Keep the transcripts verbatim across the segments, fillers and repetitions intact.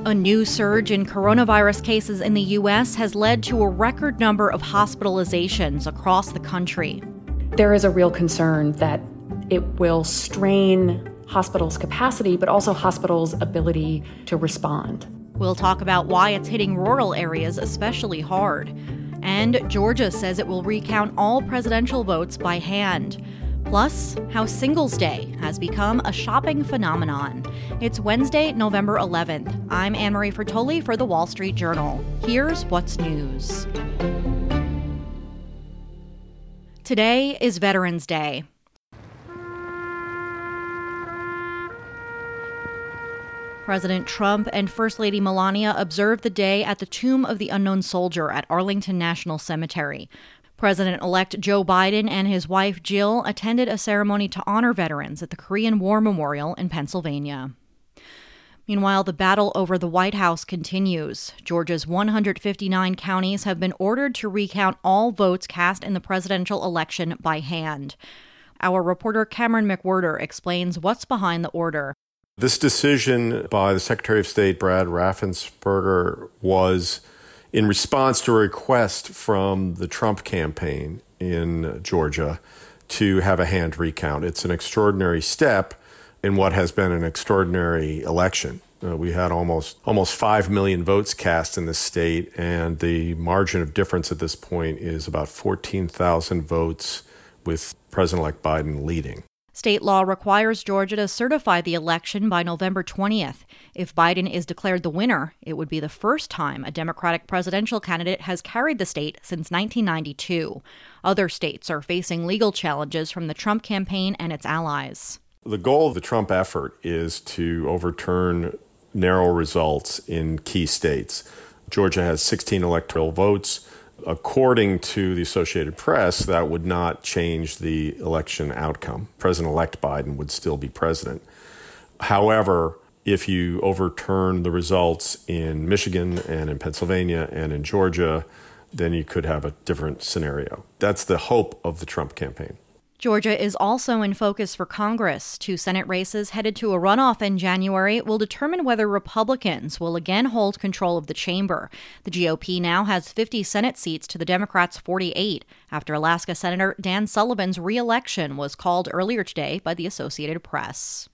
A new surge in coronavirus cases in the U S has led to a record number of hospitalizations across the country. There is a real concern that it will strain hospitals' capacity, but also hospitals' ability to respond. We'll talk about why it's hitting rural areas especially hard. And Georgia says it will recount all presidential votes by hand. Plus, how Singles' Day has become a shopping phenomenon. It's Wednesday, November eleventh. I'm Anne-Marie Fertoli for The Wall Street Journal. Here's what's news. Today is Veterans Day. President Trump and First Lady Melania observed the day at the Tomb of the Unknown Soldier at Arlington National Cemetery. President-elect Joe Biden and his wife Jill attended a ceremony to honor veterans at the Korean War Memorial in Pennsylvania. Meanwhile, the battle over the White House continues. Georgia's one hundred fifty-nine counties have been ordered to recount all votes cast in the presidential election by hand. Our reporter Cameron McWhirter explains what's behind the order. This decision by the Secretary of State, Brad Raffensperger, was in response to a request from the Trump campaign in Georgia to have a hand recount. It's an extraordinary step in what has been an extraordinary election. Uh, we had almost almost five million votes cast in the state, and the margin of difference at this point is about fourteen thousand votes, with President-elect Biden leading. State law requires Georgia to certify the election by November twentieth. If Biden is declared the winner, it would be the first time a Democratic presidential candidate has carried the state since nineteen ninety-two. Other states are facing legal challenges from the Trump campaign and its allies. The goal of the Trump effort is to overturn narrow results in key states. Georgia has sixteen electoral votes. According to the Associated Press, that would not change the election outcome. President-elect Biden would still be president. However, if you overturn the results in Michigan and in Pennsylvania and in Georgia, then you could have a different scenario. That's the hope of the Trump campaign. Georgia is also in focus for Congress. Two Senate races headed to a runoff in January will determine whether Republicans will again hold control of the chamber. The G O P now has fifty Senate seats to the Democrats' forty-eight, after Alaska Senator Dan Sullivan's re-election was called earlier today by the Associated Press.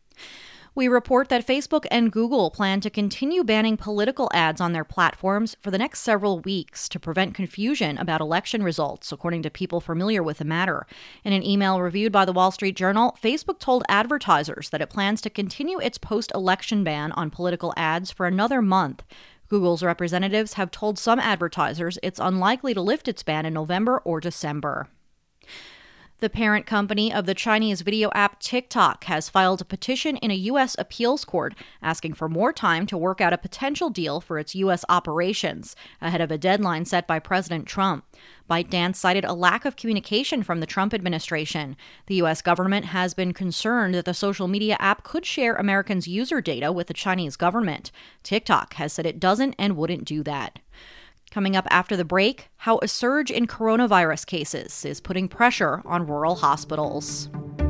We report that Facebook and Google plan to continue banning political ads on their platforms for the next several weeks to prevent confusion about election results, according to people familiar with the matter. In an email reviewed by the Wall Street Journal, Facebook told advertisers that it plans to continue its post-election ban on political ads for another month. Google's representatives have told some advertisers it's unlikely to lift its ban in November or December. The parent company of the Chinese video app TikTok has filed a petition in a U S appeals court asking for more time to work out a potential deal for its U S operations, ahead of a deadline set by President Trump. ByteDance cited a lack of communication from the Trump administration. The U S government has been concerned that the social media app could share Americans' user data with the Chinese government. TikTok has said it doesn't and wouldn't do that. Coming up after the break, how a surge in coronavirus cases is putting pressure on rural hospitals.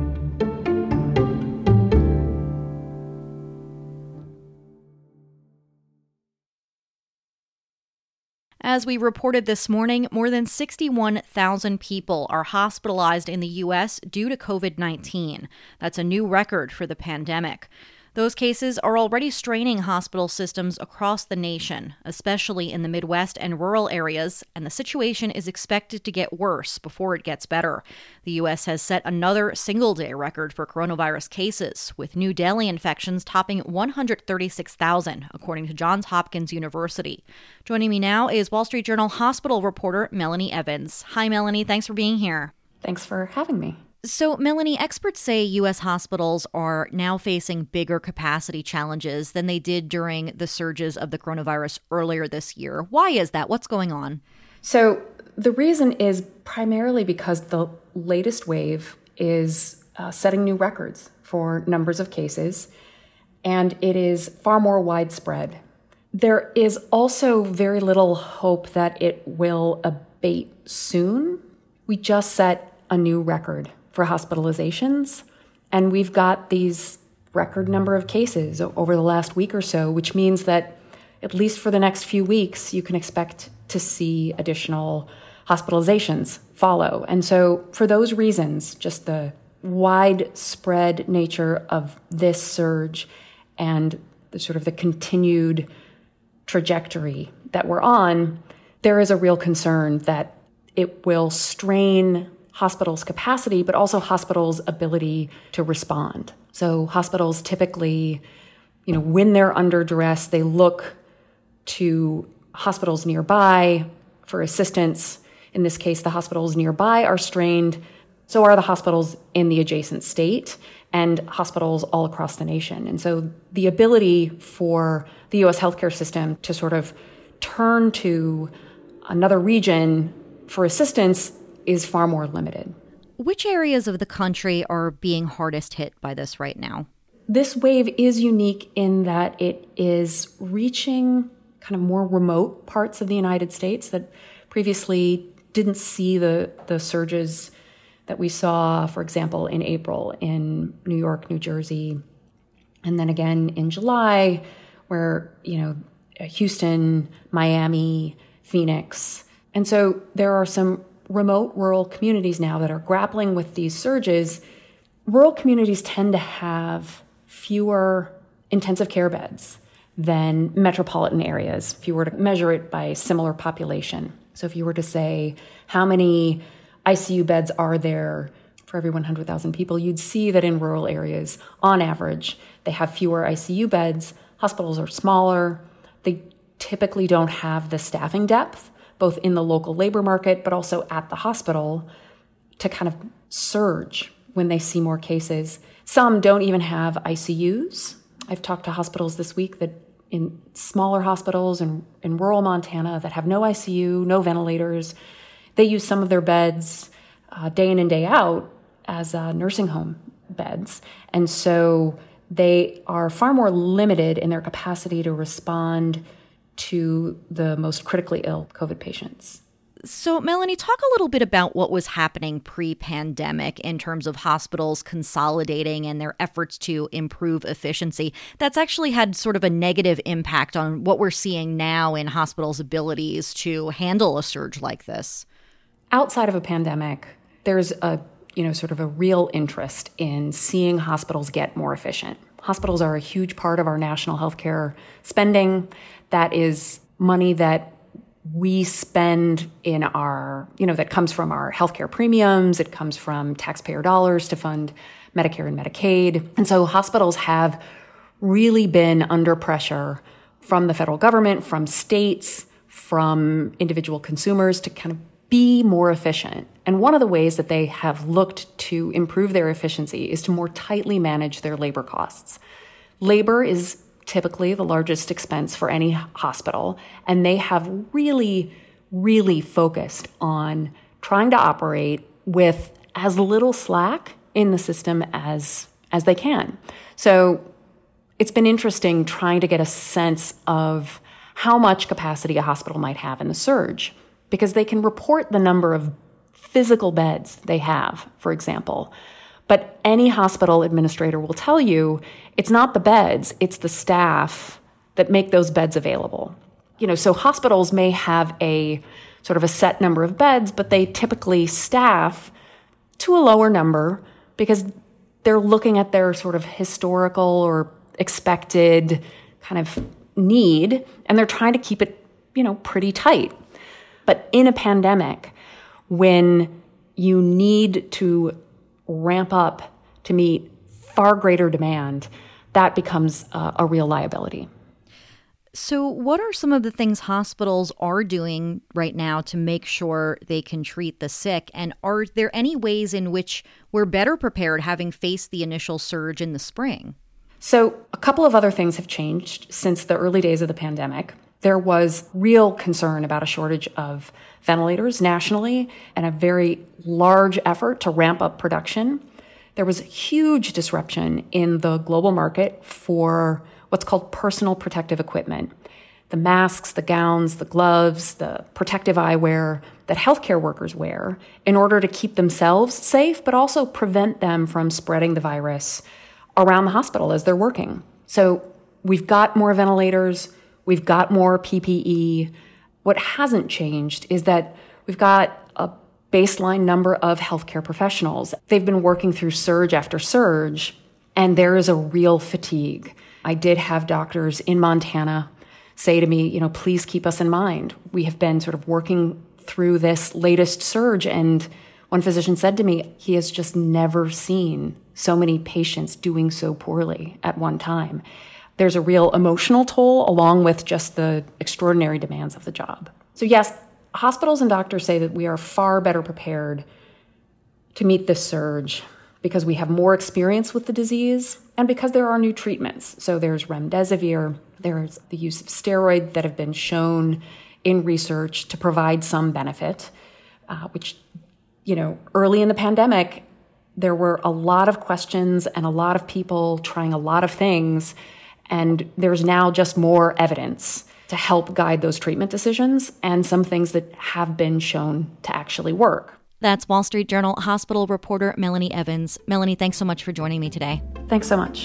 As we reported this morning, more than sixty-one thousand people are hospitalized in the U S due to covid nineteen. That's a new record for the pandemic. Those cases are already straining hospital systems across the nation, especially in the Midwest and rural areas, and the situation is expected to get worse before it gets better. The U S has set another single-day record for coronavirus cases, with new daily infections topping one hundred thirty-six thousand, according to Johns Hopkins University. Joining me now is Wall Street Journal hospital reporter Melanie Evans. Hi, Melanie. Thanks for being here. Thanks for having me. So, Melanie, experts say U S hospitals are now facing bigger capacity challenges than they did during the surges of the coronavirus earlier this year. Why is that? What's going on? So, the reason is primarily because the latest wave is uh, setting new records for numbers of cases, and it is far more widespread. There is also very little hope that it will abate soon. We just set a new record for hospitalizations, and we've got these record number of cases over the last week or so, which means that at least for the next few weeks, you can expect to see additional hospitalizations follow. And so for those reasons, just the widespread nature of this surge and the sort of the continued trajectory that we're on, there is a real concern that it will strain hospitals' capacity, but also hospitals' ability to respond. So hospitals typically, you know, when they're under duress, they look to hospitals nearby for assistance. In this case, the hospitals nearby are strained. So are the hospitals in the adjacent state and hospitals all across the nation. And so the ability for the U S healthcare system to sort of turn to another region for assistance is far more limited. Which areas of the country are being hardest hit by this right now? This wave is unique in that it is reaching kind of more remote parts of the United States that previously didn't see the, the surges that we saw, for example, in April in New York, New Jersey, and then again in July, where, you know, Houston, Miami, Phoenix. And so there are some remote rural communities now that are grappling with these surges. Rural communities tend to have fewer intensive care beds than metropolitan areas, if you were to measure it by similar population. So if you were to say, how many I C U beds are there for every one hundred thousand people, you'd see that in rural areas, on average, they have fewer I C U beds. Hospitals are smaller. They typically don't have the staffing depth, both in the local labor market, but also at the hospital, to kind of surge when they see more cases. Some don't even have I C Us. I've talked to hospitals this week that in smaller hospitals in, in rural Montana that have no I C U, no ventilators, they use some of their beds uh, day in and day out as uh, nursing home beds. And so they are far more limited in their capacity to respond to the most critically ill COVID patients. So, Melanie, talk a little bit about what was happening pre-pandemic in terms of hospitals consolidating and their efforts to improve efficiency. That's actually had sort of a negative impact on what we're seeing now in hospitals' abilities to handle a surge like this. Outside of a pandemic, there's a, you know, sort of a real interest in seeing hospitals get more efficient. Hospitals are a huge part of our national healthcare spending. That is money that we spend in our, you know, that comes from our healthcare premiums. It comes from taxpayer dollars to fund Medicare and Medicaid. And so hospitals have really been under pressure from the federal government, from states, from individual consumers to kind of be more efficient. And one of the ways that they have looked to improve their efficiency is to more tightly manage their labor costs. Labor is typically the largest expense for any hospital, and they have really, really focused on trying to operate with as little slack in the system as, as they can. So it's been interesting trying to get a sense of how much capacity a hospital might have in the surge, because they can report the number of physical beds they have, for example. But any hospital administrator will tell you it's not the beds, it's the staff that make those beds available. You know, so hospitals may have a sort of a set number of beds, but they typically staff to a lower number because they're looking at their sort of historical or expected kind of need, and they're trying to keep it, you know, pretty tight. But in a pandemic, when you need to ramp up to meet far greater demand, that becomes uh, a real liability. So what are some of the things hospitals are doing right now to make sure they can treat the sick? And are there any ways in which we're better prepared having faced the initial surge in the spring? So a couple of other things have changed since the early days of the pandemic. There was real concern about a shortage of ventilators nationally and a very large effort to ramp up production. There was huge disruption in the global market for what's called personal protective equipment. The masks, the gowns, the gloves, the protective eyewear that healthcare workers wear in order to keep themselves safe, but also prevent them from spreading the virus around the hospital as they're working. So we've got more ventilators, we've got more P P E. What hasn't changed is that we've got a baseline number of healthcare professionals. They've been working through surge after surge, and there is a real fatigue. I did have doctors in Montana say to me, you know, please keep us in mind. We have been sort of working through this latest surge, and one physician said to me, he has just never seen so many patients doing so poorly at one time. There's a real emotional toll along with just the extraordinary demands of the job. So yes, hospitals and doctors say that we are far better prepared to meet this surge because we have more experience with the disease and because there are new treatments. So there's remdesivir, there's the use of steroids that have been shown in research to provide some benefit, uh, which, you know, early in the pandemic, there were a lot of questions and a lot of people trying a lot of things. And there's now just more evidence to help guide those treatment decisions and some things that have been shown to actually work. That's Wall Street Journal hospital reporter Melanie Evans. Melanie, thanks so much for joining me today. Thanks so much.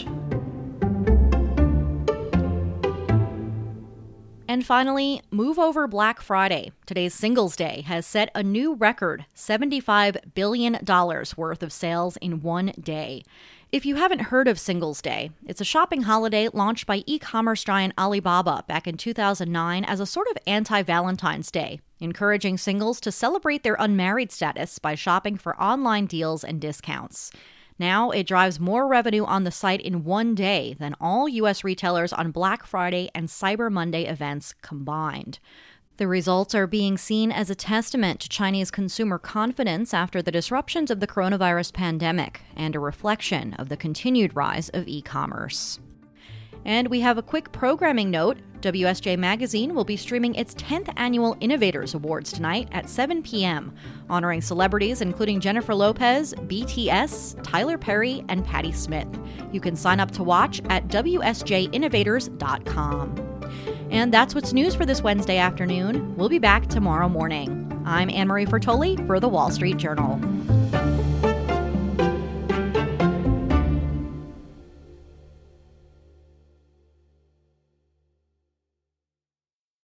And finally, move over Black Friday. Today's Singles Day has set a new record, seventy-five billion dollars worth of sales in one day. If you haven't heard of Singles Day, it's a shopping holiday launched by e-commerce giant Alibaba back in two thousand nine as a sort of anti-Valentine's Day, encouraging singles to celebrate their unmarried status by shopping for online deals and discounts. Now, it drives more revenue on the site in one day than all U S retailers on Black Friday and Cyber Monday events combined. The results are being seen as a testament to Chinese consumer confidence after the disruptions of the coronavirus pandemic and a reflection of the continued rise of e-commerce. And we have a quick programming note. W S J Magazine will be streaming its tenth Annual Innovators Awards tonight at seven p.m., honoring celebrities including Jennifer Lopez, B T S, Tyler Perry, and Patti Smith. You can sign up to watch at W S J innovators dot com. And that's what's news for this Wednesday afternoon. We'll be back tomorrow morning. I'm Anne-Marie Fertoli for The Wall Street Journal.